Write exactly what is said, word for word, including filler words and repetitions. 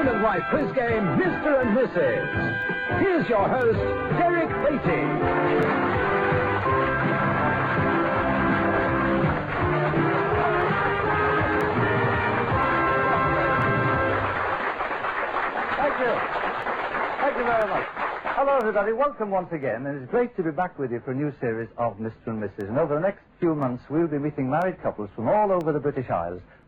husband and wife quiz game, Mister and Missus Here's your host, Derek Beatty. Thank you. Thank you very much. Hello, everybody. Welcome once again, and it's great to be back with you for a new series of Mister and Missus And over the next few months, we'll be meeting married couples from all over the British Isles